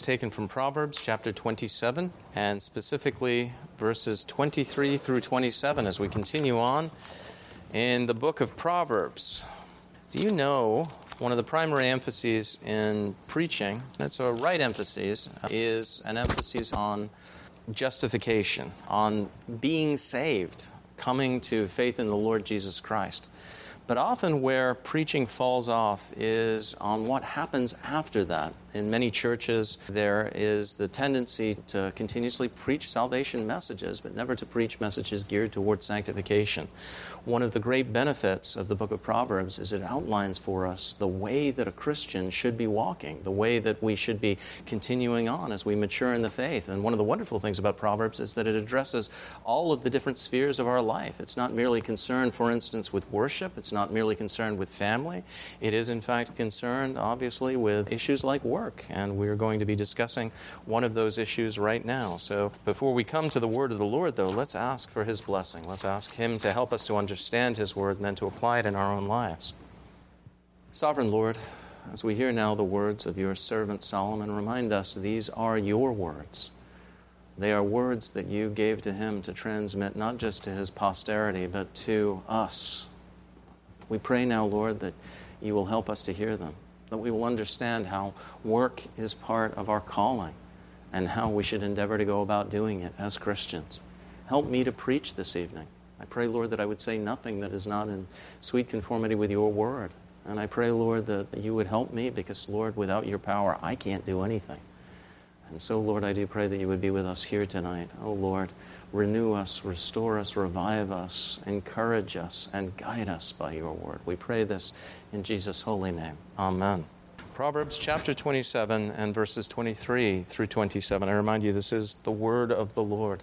taken from Proverbs chapter 27, and specifically verses 23 through 27 as we continue on in the book of Proverbs. Do you know one of the primary emphases in preaching, it's a right emphasis, is an emphasis on justification, on being saved, coming to faith in the Lord Jesus Christ. But often where preaching falls off is on what happens after that. In many churches, there is the tendency to continuously preach salvation messages, but never to preach messages geared towards sanctification. One of the great benefits of the book of Proverbs is it outlines for us the way that a Christian should be walking, the way that we should be continuing on as we mature in the faith. And one of the wonderful things about Proverbs is that it addresses all of the different spheres of our life. It's not merely concerned, for instance, with worship. It's not merely concerned with family. It is, in fact, concerned, obviously, with issues like work. And we're going to be discussing one of those issues right now. So before we come to the word of the Lord, though, let's ask for His blessing. Let's ask Him to help us to understand His word and then to apply it in our own lives. Sovereign Lord, as we hear now the words of your servant Solomon, remind us these are your words. They are words that you gave to him to transmit not just to his posterity, but to us. We pray now, Lord, that you will help us to hear them, that we will understand how work is part of our calling and how we should endeavor to go about doing it as Christians. Help me to preach this evening. I pray, Lord, that I would say nothing that is not in sweet conformity with your word. And I pray, Lord, that you would help me because, Lord, without your power, I can't do anything. And so, Lord, I do pray that you would be with us here tonight. Oh, Lord, renew us, restore us, revive us, encourage us, and guide us by your word. We pray this in Jesus' holy name. Amen. Proverbs chapter 27 and verses 23 through 27. I remind you, this is the word of the Lord.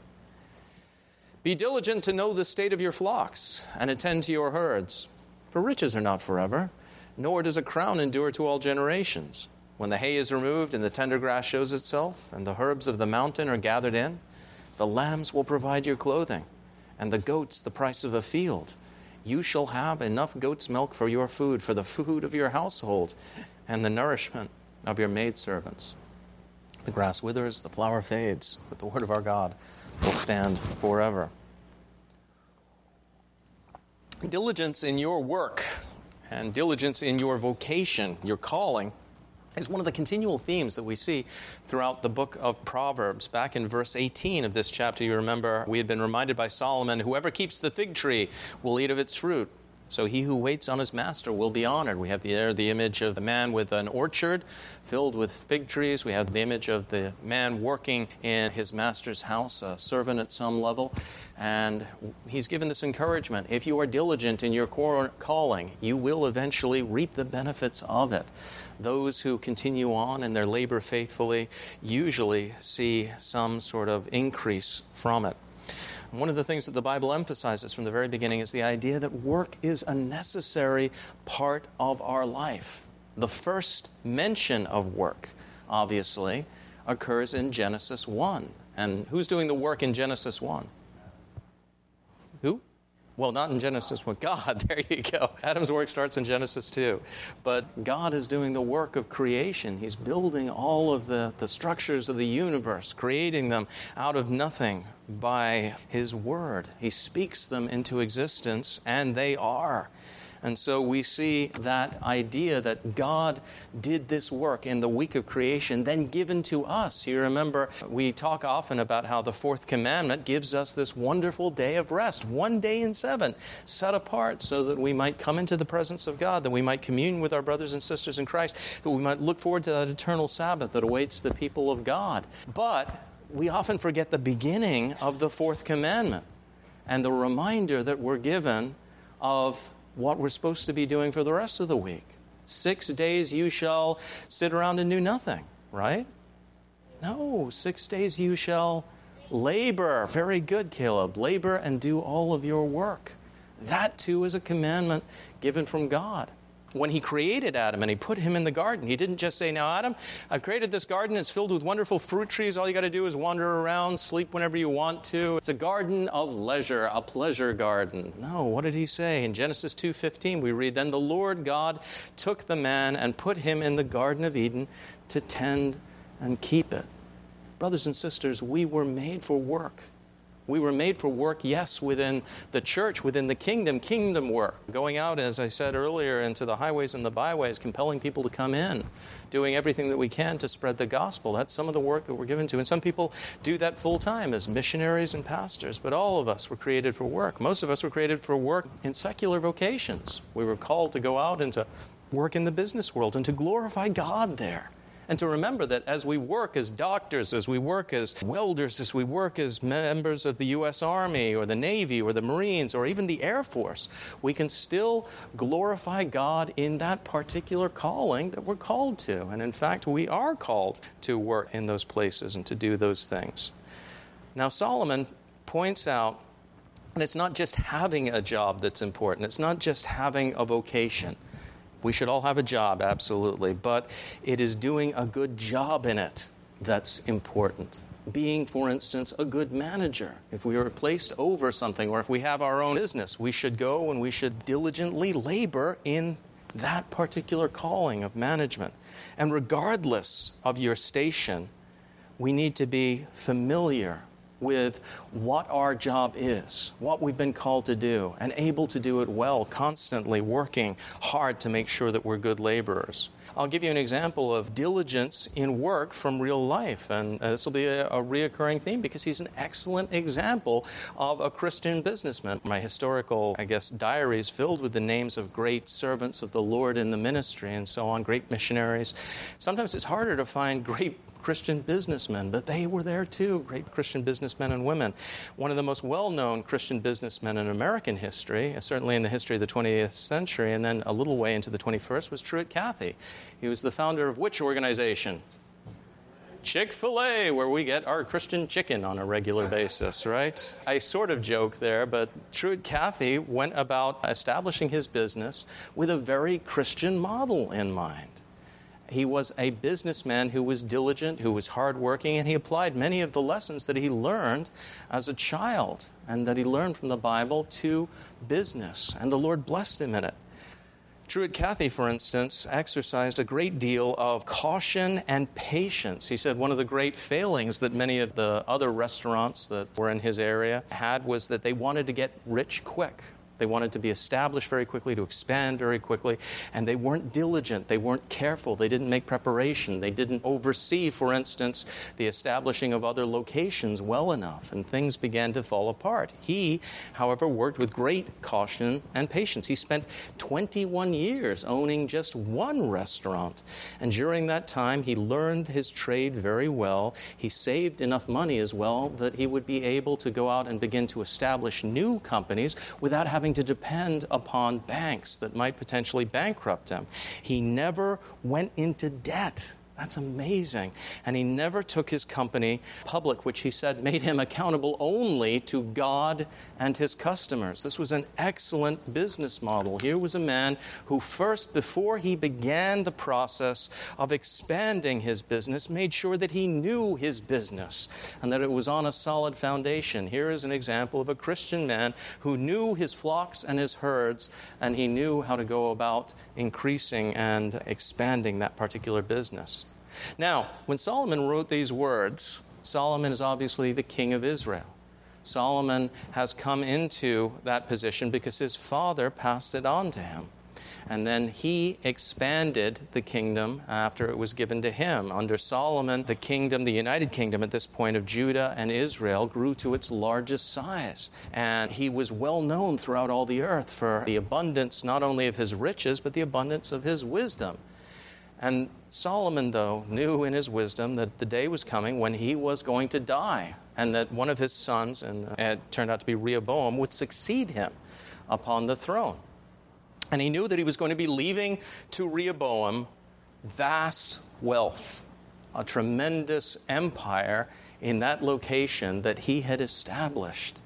Be diligent to know the state of your flocks and attend to your herds. For riches are not forever, nor does a crown endure to all generations. When the hay is removed and the tender grass shows itself, and the herbs of the mountain are gathered in, the lambs will provide your clothing, and the goats the price of a field. You shall have enough goat's milk for your food, for the food of your household, and the nourishment of your maidservants. The grass withers, the flower fades, but the word of our God will stand forever. Diligence in your work and diligence in your vocation, your calling, is one of the continual themes that we see throughout the book of Proverbs. Back in verse 18 of this chapter, you remember, we had been reminded by Solomon, whoever keeps the fig tree will eat of its fruit. So he who waits on his master will be honored. We have the image of the man with an orchard filled with fig trees. We have the image of the man working in his master's house, a servant at some level. And he's given this encouragement. If you are diligent in your calling, you will eventually reap the benefits of it. Those who continue on in their labor faithfully usually see some sort of increase from it. One of the things that the Bible emphasizes from the very beginning is the idea that work is a necessary part of our life. The first mention of work, obviously, occurs in Genesis 1. And who's doing the work in Genesis 1? Who? Well, not in Genesis 1. God, there you go. Adam's work starts in Genesis 2. But God is doing the work of creation. He's building all of the structures of the universe, creating them out of nothing by His Word. He speaks them into existence, and they are. And so we see that idea that God did this work in the week of creation, then given to us. You remember, we talk often about how the fourth commandment gives us this wonderful day of rest, 1 day in 7, set apart so that we might come into the presence of God, that we might commune with our brothers and sisters in Christ, that we might look forward to that eternal Sabbath that awaits the people of God. But we often forget the beginning of the fourth commandment and the reminder that we're given of what we're supposed to be doing for the rest of the week. 6 days you shall sit around and do nothing, right? No, 6 days you shall labor. Very good, Caleb. Labor and do all of your work. That too is a commandment given from God. When He created Adam and He put him in the garden, He didn't just say, now Adam, I've created this garden. It's filled with wonderful fruit trees. All you got to do is wander around, sleep whenever you want to. It's a garden of leisure, a pleasure garden. No, what did He say? In Genesis 2:15 we read, then the Lord God took the man and put him in the Garden of Eden to tend and keep it. Brothers and sisters, we were made for work. We were made for work, yes, within the church, within the kingdom work. Going out, as I said earlier, into the highways and the byways, compelling people to come in, doing everything that we can to spread the gospel. That's some of the work that we're given to. And some people do that full time as missionaries and pastors. But all of us were created for work. Most of us were created for work in secular vocations. We were called to go out and to work in the business world and to glorify God there. And to remember that as we work as doctors, as we work as welders, as we work as members of the U.S. Army or the Navy or the Marines or even the Air Force, we can still glorify God in that particular calling that we're called to. And in fact, we are called to work in those places and to do those things. Now, Solomon points out, and it's not just having a job that's important. It's not just having a vocation. We should all have a job, absolutely, but it is doing a good job in it that's important. Being, for instance, a good manager. If we are placed over something or if we have our own business, we should go and we should diligently labor in that particular calling of management. And regardless of your station, we need to be familiar with what our job is, what we've been called to do, and able to do it well, constantly working hard to make sure that we're good laborers. I'll give you an example of diligence in work from real life, and this will be a reoccurring theme because he's an excellent example of a Christian businessman. My historical, diaries filled with the names of great servants of the Lord in the ministry and so on, great missionaries. Sometimes it's harder to find great Christian businessmen, but they were there too, great Christian businessmen and women. One of the most well-known Christian businessmen in American history, certainly in the history of the 20th century, and then a little way into the 21st, was Truett Cathy. He was the founder of which organization? Chick-fil-A, where we get our Christian chicken on a regular basis, right? I sort of joke there, but Truett Cathy went about establishing his business with a very Christian model in mind. He was a businessman who was diligent, who was hardworking, and he applied many of the lessons that he learned as a child and that he learned from the Bible to business, and the Lord blessed him in it. Truett Cathy, for instance, exercised a great deal of caution and patience. He said one of the great failings that many of the other restaurants that were in his area had was that they wanted to get rich quick. They wanted to be established very quickly, to expand very quickly, and they weren't diligent. They weren't careful. They didn't make preparation. They didn't oversee, for instance, the establishing of other locations well enough, and things began to fall apart. He, however, worked with great caution and patience. He spent 21 years owning just one restaurant, and during that time, he learned his trade very well. He saved enough money as well that he would be able to go out and begin to establish new companies without having to depend upon banks that might potentially bankrupt him. He never went into debt. That's amazing. And he never took his company public, which he said made him accountable only to God and his customers. This was an excellent business model. Here was a man who first, before he began the process of expanding his business, made sure that he knew his business and that it was on a solid foundation. Here is an example of a Christian man who knew his flocks and his herds, and he knew how to go about increasing and expanding that particular business. Now, when Solomon wrote these words, Solomon is obviously the king of Israel. Solomon has come into that position because his father passed it on to him. And then he expanded the kingdom after it was given to him. Under Solomon, the kingdom, the United Kingdom at this point of Judah and Israel, grew to its largest size. And he was well known throughout all the earth for the abundance not only of his riches, but the abundance of his wisdom. And Solomon, though, knew in his wisdom that the day was coming when he was going to die, and that one of his sons, and it turned out to be Rehoboam, would succeed him upon the throne. And he knew that he was going to be leaving to Rehoboam vast wealth, a tremendous empire in that location that he had established.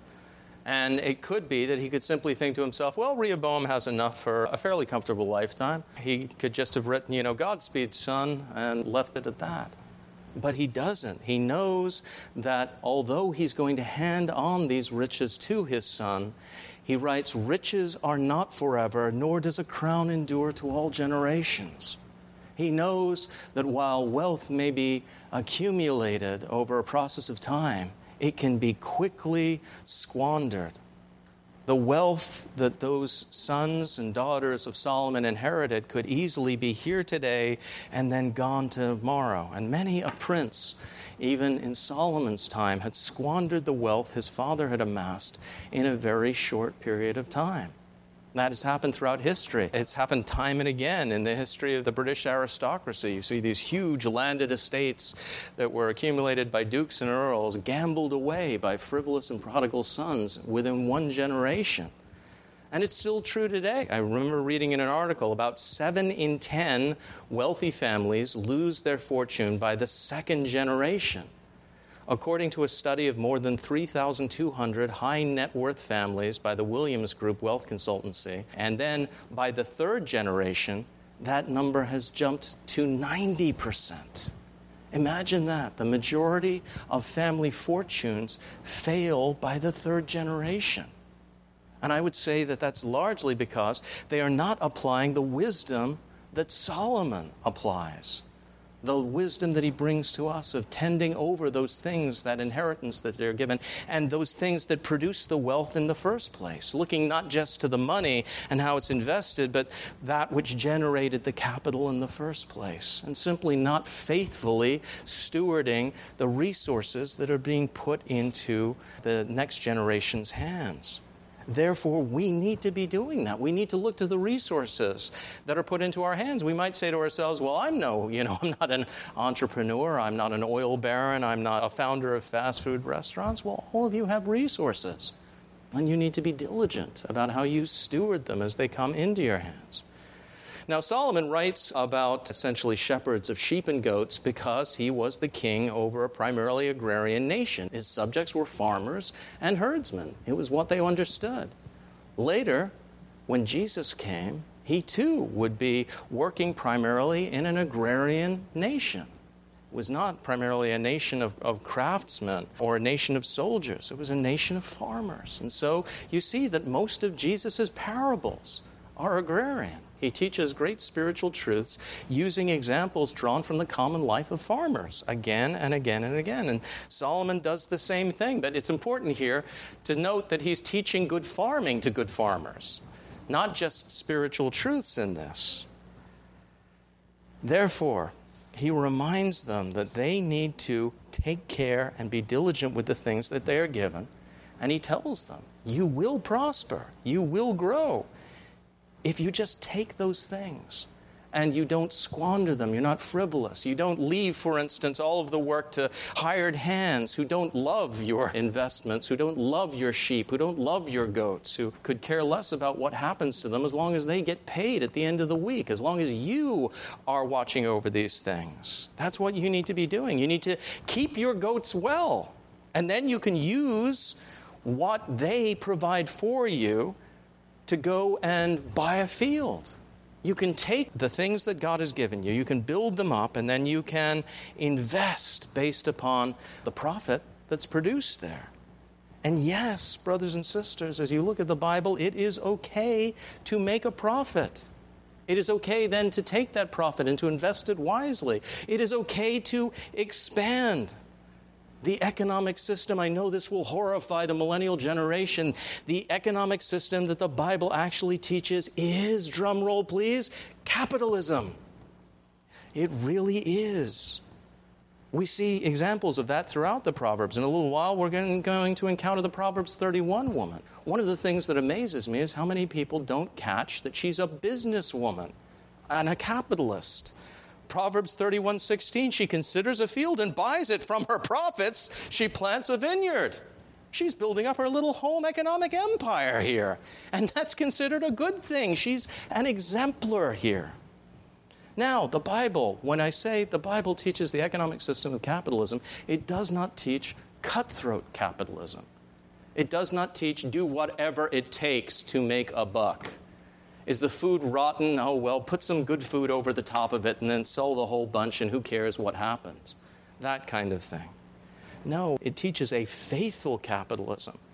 And it could be that he could simply think to himself, well, Rehoboam has enough for a fairly comfortable lifetime. He could just have written, Godspeed, son, and left it at that. But he doesn't. He knows that although he's going to hand on these riches to his son, he writes, riches are not forever, nor does a crown endure to all generations. He knows that while wealth may be accumulated over a process of time, it can be quickly squandered. The wealth that those sons and daughters of Solomon inherited could easily be here today and then gone tomorrow. And many a prince, even in Solomon's time, had squandered the wealth his father had amassed in a very short period of time. That has happened throughout history. It's happened time and again in the history of the British aristocracy. You see these huge landed estates that were accumulated by dukes and earls, gambled away by frivolous and prodigal sons within one generation. And it's still true today. I remember reading in an article about 7 in 10 wealthy families lose their fortune by the second generation. According to a study of more than 3,200 high net worth families by the Williams Group Wealth Consultancy, and then by the third generation, that number has jumped to 90%. Imagine that. The majority of family fortunes fail by the third generation. And I would say that that's largely because they are not applying the wisdom that Solomon applies. The wisdom that he brings to us of tending over those things, that inheritance that they're given, and those things that produce the wealth in the first place. Looking not just to the money and how it's invested, but that which generated the capital in the first place. And simply not faithfully stewarding the resources that are being put into the next generation's hands. Therefore, we need to be doing that. We need to look to the resources that are put into our hands. We might say to ourselves, well, I'm not an entrepreneur. I'm not an oil baron. I'm not a founder of fast food restaurants. Well, all of you have resources. And you need to be diligent about how you steward them as they come into your hands. Now, Solomon writes about essentially shepherds of sheep and goats because he was the king over a primarily agrarian nation. His subjects were farmers and herdsmen. It was what they understood. Later, when Jesus came, he too would be working primarily in an agrarian nation. It was not primarily a nation of craftsmen or a nation of soldiers. It was a nation of farmers. And so you see that most of Jesus' parables are agrarian. He teaches great spiritual truths using examples drawn from the common life of farmers again and again and again. And Solomon does the same thing. But it's important here to note that he's teaching good farming to good farmers, not just spiritual truths in this. Therefore, he reminds them that they need to take care and be diligent with the things that they are given. And he tells them, you will prosper, you will grow, if you just take those things and you don't squander them, you're not frivolous. You don't leave, for instance, all of the work to hired hands who don't love your investments, who don't love your sheep, who don't love your goats, who could care less about what happens to them as long as they get paid at the end of the week, as long as you are watching over these things. That's what you need to be doing. You need to keep your goats well, and then you can use what they provide for you to go and buy a field. You can take the things that God has given you, you can build them up, and then you can invest based upon the profit that's produced there. And yes, brothers and sisters, as you look at the Bible, it is okay to make a profit. It is okay then to take that profit and to invest it wisely. It is okay to expand the economic system. I know this will horrify the millennial generation. The economic system that the Bible actually teaches is, drum roll please, capitalism. It really is. We see examples of that throughout the Proverbs. In a little while, we're going to encounter the Proverbs 31 woman. One of the things that amazes me is how many people don't catch that she's a businesswoman and a capitalist. Proverbs 31:16, she considers a field and buys it. From her profits, she plants a vineyard. She's building up her little home economic empire here. And that's considered a good thing. She's an exemplar here. Now, the Bible, when I say the Bible teaches the economic system of capitalism, it does not teach cutthroat capitalism. It does not teach do whatever it takes to make a buck. Is the food rotten? Oh, well, put some good food over the top of it and then sell the whole bunch and who cares what happens? That kind of thing. No, it teaches a faithful capitalism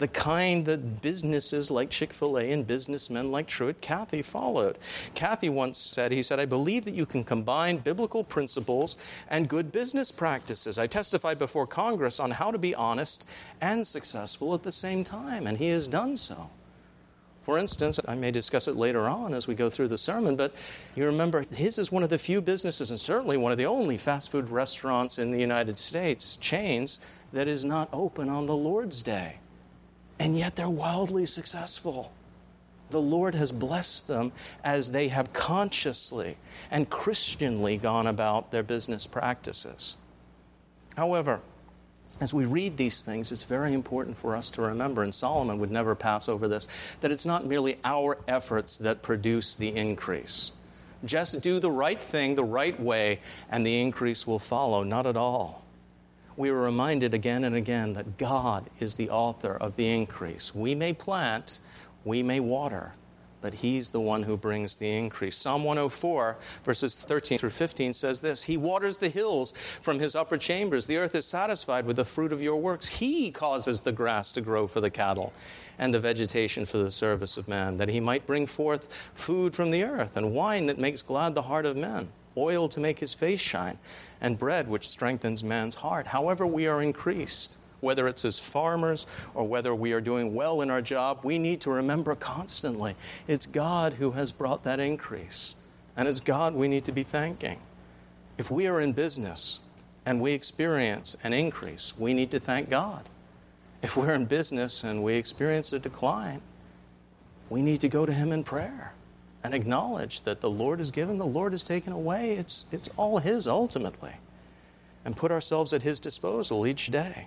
the kind that businesses like Chick-fil-A and businessmen like Truett Cathy followed. Cathy once said, I believe that you can combine biblical principles and good business practices. I testified before Congress on how to be honest and successful at the same time, and he has done so. For instance, I may discuss it later on as we go through the sermon, but you remember his is one of the few businesses, and certainly one of the only fast food restaurants in the United States, chains, that is not open on the Lord's Day. And yet they're wildly successful. The Lord has blessed them as they have consciously and Christianly gone about their business practices. However, as we read these things, it's very important for us to remember, and Solomon would never pass over this, that it's not merely our efforts that produce the increase. Just do the right thing the right way, and the increase will follow. Not at all. We are reminded again and again that God is the author of the increase. We may plant, we may water, but He's the one who brings the increase. Psalm 104, verses 13 through 15 says this, He waters the hills from His upper chambers. The earth is satisfied with the fruit of your works. He causes the grass to grow for the cattle and the vegetation for the service of man, that He might bring forth food from the earth and wine that makes glad the heart of men, oil to make His face shine, and bread which strengthens man's heart. However we are increased, whether it's as farmers or whether we are doing well in our job, we need to remember constantly it's God who has brought that increase. And it's God we need to be thanking. If we are in business and we experience an increase, we need to thank God. If we're in business and we experience a decline, we need to go to Him in prayer and acknowledge that the Lord has given, the Lord has taken away. It's all His ultimately. And put ourselves at His disposal each day.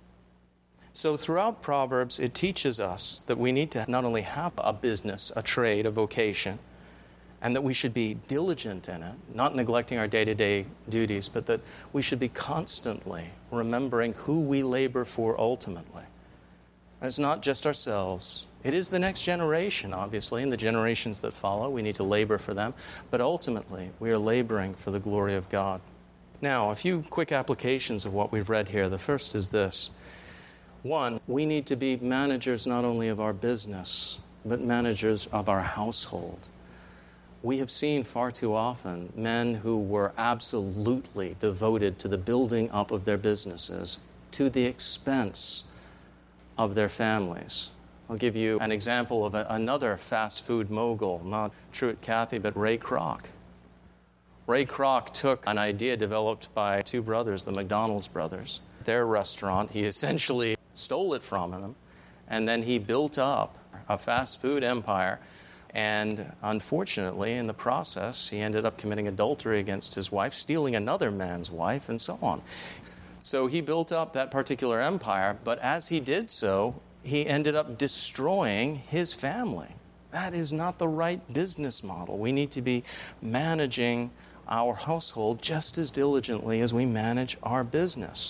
So throughout Proverbs, it teaches us that we need to not only have a business, a trade, a vocation, and that we should be diligent in it, not neglecting our day-to-day duties, but that we should be constantly remembering who we labor for ultimately. And it's not just ourselves. It is the next generation, obviously, and the generations that follow. We need to labor for them. But ultimately, we are laboring for the glory of God. Now, a few quick applications of what we've read here. The first is this. One, we need to be managers not only of our business, but managers of our household. We have seen far too often men who were absolutely devoted to the building up of their businesses to the expense of their families. I'll give you an example of another fast food mogul, not Truett Cathy, but Ray Kroc. Ray Kroc took an idea developed by two brothers, the McDonald's brothers, their restaurant. He essentially stole it from them, and then he built up a fast food empire. And unfortunately, in the process, he ended up committing adultery against his wife, stealing another man's wife, and so on. So he built up that particular empire, but as he did so, he ended up destroying his family. That is not the right business model. We need to be managing our household just as diligently as we manage our business.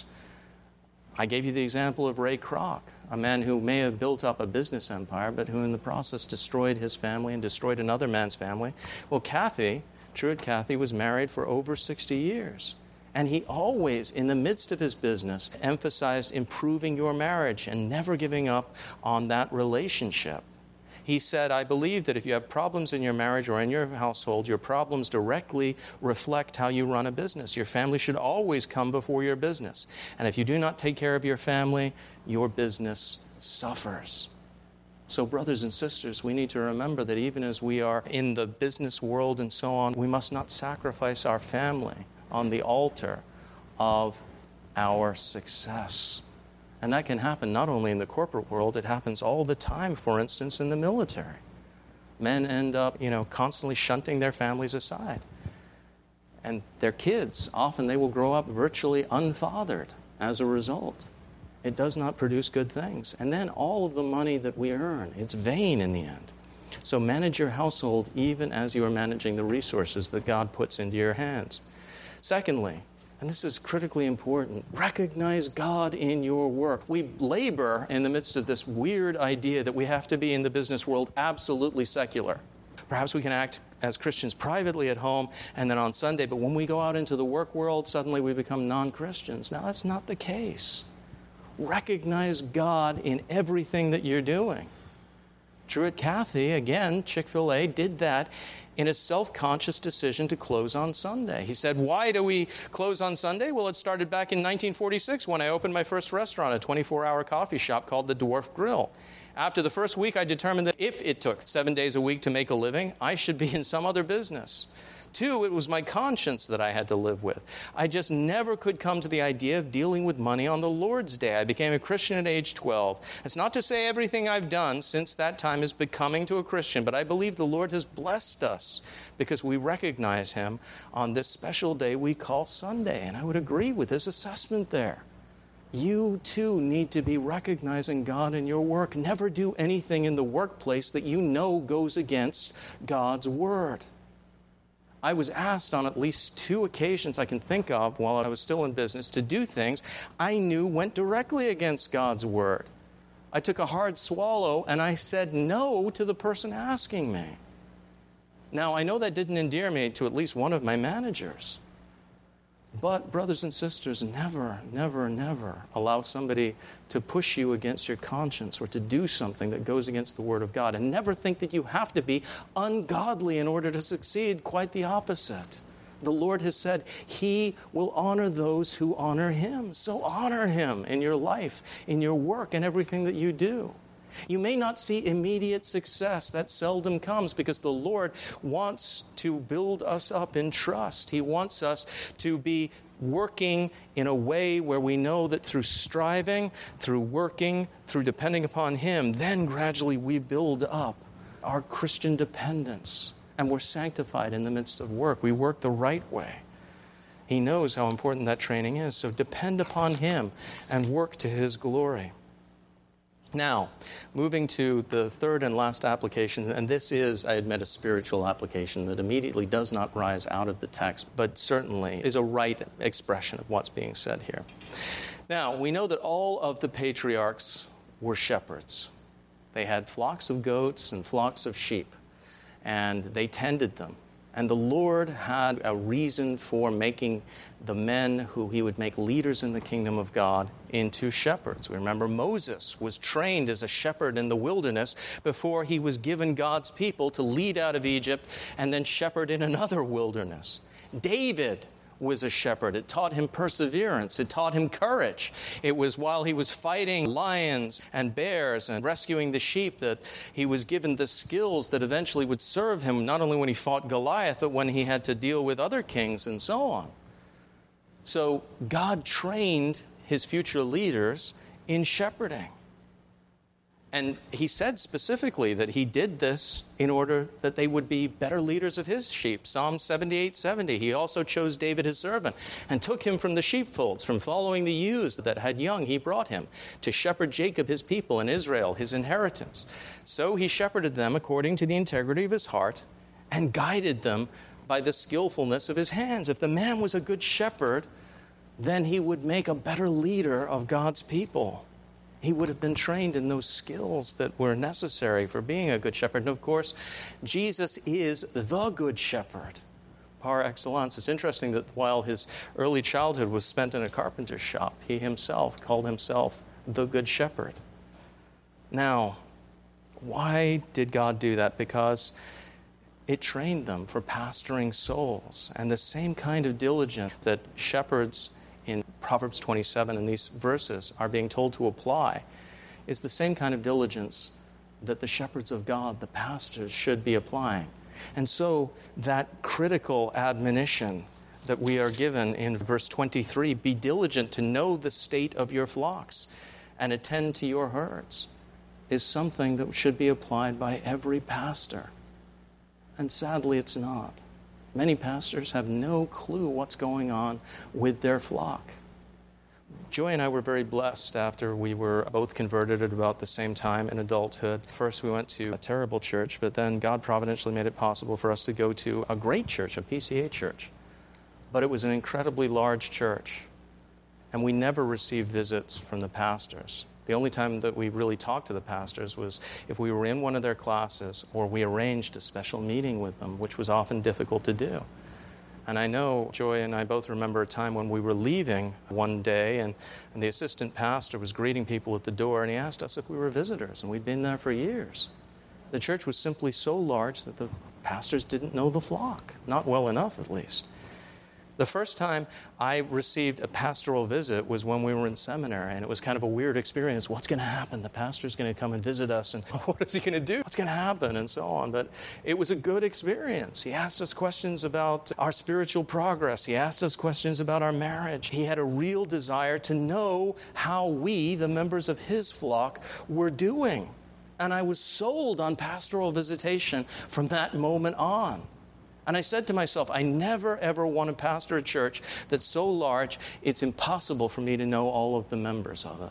I gave you the example of Ray Kroc, a man who may have built up a business empire, but who in the process destroyed his family and destroyed another man's family. Well, Truett Cathy, was married for over 60 years. And he always, in the midst of his business, emphasized improving your marriage and never giving up on that relationship. He said, I believe that if you have problems in your marriage or in your household, your problems directly reflect how you run a business. Your family should always come before your business. And if you do not take care of your family, your business suffers. So brothers and sisters, we need to remember that even as we are in the business world and so on, we must not sacrifice our family on the altar of our success. And that can happen not only in the corporate world, it happens all the time, for instance, in the military. Men end up, constantly shunting their families aside. And their kids, often they will grow up virtually unfathered as a result. It does not produce good things. And then all of the money that we earn, it's vain in the end. So manage your household even as you are managing the resources that God puts into your hands. Secondly, and this is critically important, recognize God in your work. We labor in the midst of this weird idea that we have to be in the business world absolutely secular. Perhaps we can act as Christians privately at home and then on Sunday, but when we go out into the work world, suddenly we become non-Christians. Now, that's not the case. recognize God in everything that you're doing. Truett Cathy, again, Chick-fil-A, did that in a self-conscious decision to close on Sunday. He said, why do we close on Sunday? Well, it started back in 1946 when I opened my first restaurant, a 24-hour coffee shop called the Dwarf Grill. After the first week, I determined that if it took 7 days a week to make a living, I should be in some other business. 2, it was my conscience that I had to live with. I just never could come to the idea of dealing with money on the Lord's Day. I became a Christian at age 12. It's not to say everything I've done since that time is becoming to a Christian, but I believe the Lord has blessed us because we recognize Him on this special day we call Sunday. And I would agree with his assessment there. You too need to be recognizing God in your work. Never do anything in the workplace that you know goes against God's Word. I was asked on at least 2 occasions I can think of while I was still in business to do things I knew went directly against God's Word. I took a hard swallow and I said no to the person asking me. Now, I know that didn't endear me to at least one of my managers. But, brothers and sisters, never, never, never allow somebody to push you against your conscience or to do something that goes against the Word of God. And never think that you have to be ungodly in order to succeed. Quite the opposite. The Lord has said He will honor those who honor Him. So honor Him in your life, in your work, and everything that you do. You may not see immediate success. That seldom comes because the Lord wants to build us up in trust. He wants us to be working in a way where we know that through striving, through working, through depending upon Him, then gradually we build up our Christian dependence. And we're sanctified in the midst of work. We work the right way. He knows how important that training is. So depend upon Him and work to His glory. Now, moving to the third and last application, and this is, I admit, a spiritual application that immediately does not rise out of the text, but certainly is a right expression of what's being said here. Now, we know that all of the patriarchs were shepherds. They had flocks of goats and flocks of sheep, and they tended them. And the Lord had a reason for making the men who He would make leaders in the kingdom of God into shepherds. We remember Moses was trained as a shepherd in the wilderness before he was given God's people to lead out of Egypt and then shepherd in another wilderness. David was a shepherd. It taught him perseverance. It taught him courage. It was while he was fighting lions and bears and rescuing the sheep that he was given the skills that eventually would serve him, not only when he fought Goliath, but when he had to deal with other kings and so on. So God trained His future leaders in shepherding. And He said specifically that He did this in order that they would be better leaders of His sheep. Psalm 78:70, He also chose David His servant and took him from the sheepfolds, from following the ewes that had young. He brought him to shepherd Jacob His people and Israel His inheritance. So He shepherded them according to the integrity of His heart and guided them by the skillfulness of His hands. If the man was a good shepherd, then he would make a better leader of God's people. He would have been trained in those skills that were necessary for being a good shepherd. And of course, Jesus is the good shepherd par excellence. It's interesting that while His early childhood was spent in a carpenter's shop, He Himself called Himself the good shepherd. Now, why did God do that? Because it trained them for pastoring souls. And the same kind of diligence that shepherds in Proverbs 27 and these verses are being told to apply is the same kind of diligence that the shepherds of God, the pastors, should be applying. And so that critical admonition that we are given in verse 23, be diligent to know the state of your flocks and attend to your herds, is something that should be applied by every pastor. And sadly, it's not. Many pastors have no clue what's going on with their flock. Joy and I were very blessed after we were both converted at about the same time in adulthood. First, we went to a terrible church, but then God providentially made it possible for us to go to a great church, a PCA church. But it was an incredibly large church, and we never received visits from the pastors. The only time that we really talked to the pastors was if we were in one of their classes or we arranged a special meeting with them, which was often difficult to do. And I know Joy and I both remember a time when we were leaving one day, and the assistant pastor was greeting people at the door, and he asked us if we were visitors, and we'd been there for years. The church was simply so large that the pastors didn't know the flock, not well enough at least. The first time I received a pastoral visit was when we were in seminary, and it was kind of a weird experience. What's going to happen? The pastor's going to come and visit us, and what is he going to do? What's going to happen? And so on. But it was a good experience. He asked us questions about our spiritual progress. He asked us questions about our marriage. He had a real desire to know how we, the members of his flock, were doing. And I was sold on pastoral visitation from that moment on. And I said to myself, I never, ever want to pastor a church that's so large, it's impossible for me to know all of the members of it.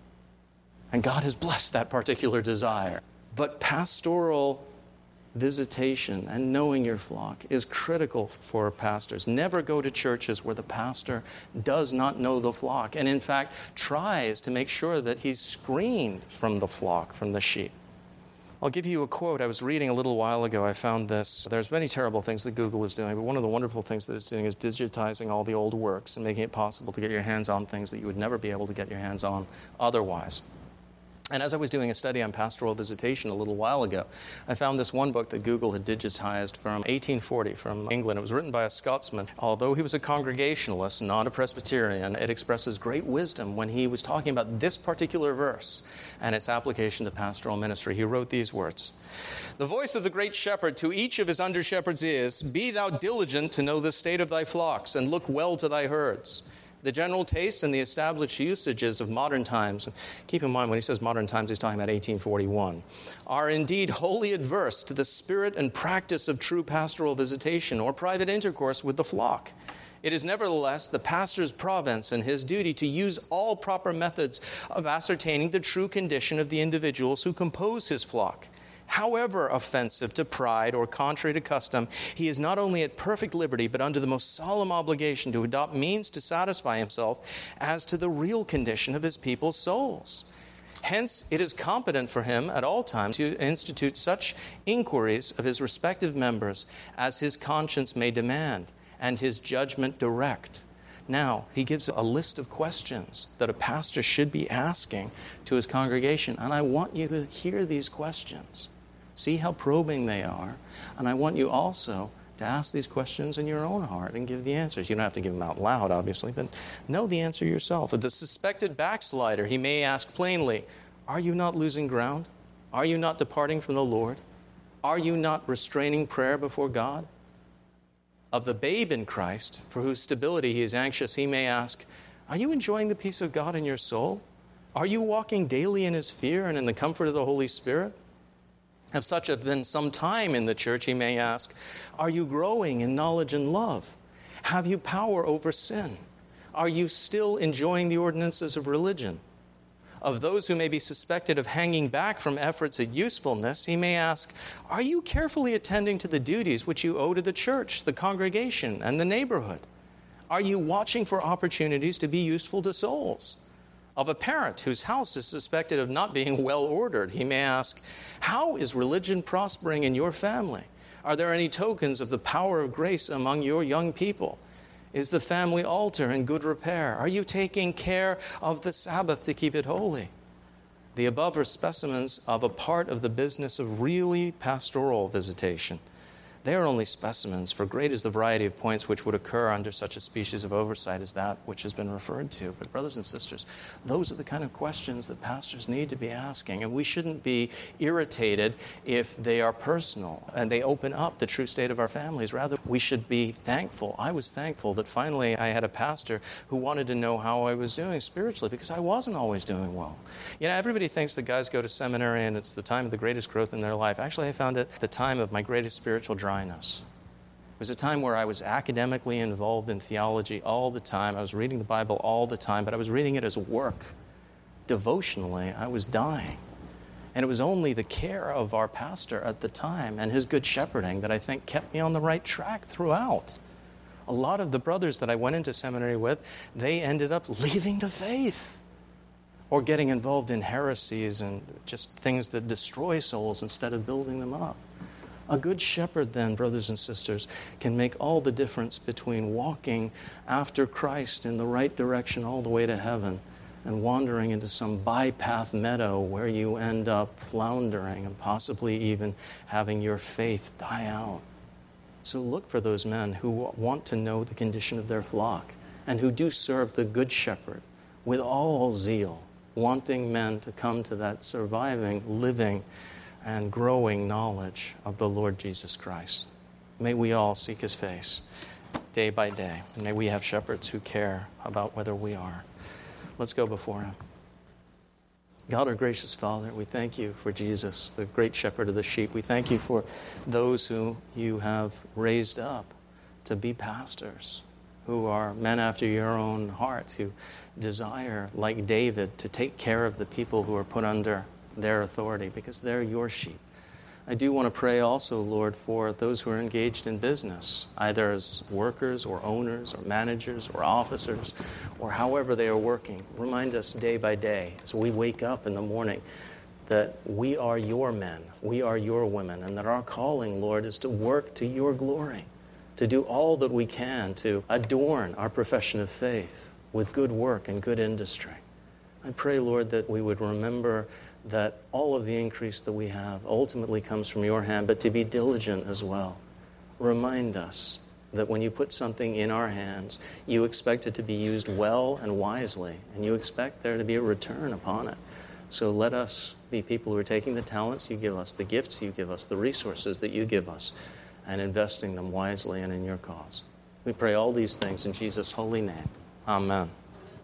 And God has blessed that particular desire. But pastoral visitation and knowing your flock is critical for pastors. Never go to churches where the pastor does not know the flock, and in fact tries to make sure that he's screened from the flock, from the sheep. I'll give you a quote. I was reading a little while ago. I found this. There's many terrible things that Google is doing, but one of the wonderful things that it's doing is digitizing all the old works and making it possible to get your hands on things that you would never be able to get your hands on otherwise. And as I was doing a study on pastoral visitation a little while ago, I found this one book that Google had digitized from 1840 from England. It was written by a Scotsman. Although he was a Congregationalist, not a Presbyterian, it expresses great wisdom when he was talking about this particular verse and its application to pastoral ministry. He wrote these words: "The voice of the great shepherd to each of his under-shepherds is, Be thou diligent to know the state of thy flocks, and look well to thy herds. The general tastes and the established usages of modern times," and keep in mind when he says modern times, he's talking about 1841, "are indeed wholly adverse to the spirit and practice of true pastoral visitation or private intercourse with the flock. It is nevertheless the pastor's province and his duty to use all proper methods of ascertaining the true condition of the individuals who compose his flock. However offensive to pride or contrary to custom, he is not only at perfect liberty, but under the most solemn obligation to adopt means to satisfy himself as to the real condition of his people's souls. Hence, it is competent for him at all times to institute such inquiries of his respective members as his conscience may demand, and his judgment direct." Now, he gives a list of questions that a pastor should be asking to his congregation, and I want you to hear these questions. See how probing they are. And I want you also to ask these questions in your own heart and give the answers. You don't have to give them out loud, obviously, but know the answer yourself. Of the suspected backslider, he may ask plainly, "Are you not losing ground? Are you not departing from the Lord? Are you not restraining prayer before God?" Of the babe in Christ, for whose stability he is anxious, he may ask, "Are you enjoying the peace of God in your soul? Are you walking daily in his fear and in the comfort of the Holy Spirit?" If such have been some time in the church, he may ask, "Are you growing in knowledge and love? Have you power over sin? Are you still enjoying the ordinances of religion?" Of those who may be suspected of hanging back from efforts at usefulness, he may ask, "Are you carefully attending to the duties which you owe to the church, the congregation, and the neighborhood? Are you watching for opportunities to be useful to souls?" Of a parent whose house is suspected of not being well ordered, he may ask, "How is religion prospering in your family? Are there any tokens of the power of grace among your young people? Is the family altar in good repair? Are you taking care of the Sabbath to keep it holy?" The above are specimens of a part of the business of really pastoral visitation. They are only specimens, for great is the variety of points which would occur under such a species of oversight as that which has been referred to. But brothers and sisters, those are the kind of questions that pastors need to be asking, and we shouldn't be irritated if they are personal and they open up the true state of our families. Rather, we should be thankful. I was thankful that finally I had a pastor who wanted to know how I was doing spiritually, because I wasn't always doing well. You know, everybody thinks that guys go to seminary and it's the time of the greatest growth in their life. Actually, I found it the time of my greatest spiritual dryness. It was a time where I was academically involved in theology all the time. I was reading the Bible all the time, but I was reading it as work. Devotionally, I was dying. And it was only the care of our pastor at the time and his good shepherding that I think kept me on the right track throughout. A lot of the brothers that I went into seminary with, they ended up leaving the faith or getting involved in heresies and just things that destroy souls instead of building them up. A good shepherd then, brothers and sisters, can make all the difference between walking after Christ in the right direction all the way to heaven and wandering into some bypath meadow where you end up floundering and possibly even having your faith die out. So look for those men who want to know the condition of their flock and who do serve the good shepherd with all zeal, wanting men to come to that surviving, living, and growing knowledge of the Lord Jesus Christ. May we all seek his face day by day. And may we have shepherds who care about whether we are. Let's go before him. God, our gracious Father, we thank you for Jesus, the great shepherd of the sheep. We thank you for those who you have raised up to be pastors, who are men after your own heart, who desire, like David, to take care of the people who are put under their authority because they're your sheep. I do want to pray also, Lord, for those who are engaged in business, either as workers or owners or managers or officers or however they are working. Remind us day by day as we wake up in the morning that we are your men, we are your women, and that our calling, Lord, is to work to your glory, to do all that we can to adorn our profession of faith with good work and good industry. I pray, Lord, that we would remember that all of the increase that we have ultimately comes from your hand, but to be diligent as well. Remind us that when you put something in our hands, you expect it to be used well and wisely, and you expect there to be a return upon it. So let us be people who are taking the talents you give us, the gifts you give us, the resources that you give us, and investing them wisely and in your cause. We pray all these things in Jesus' holy name. Amen.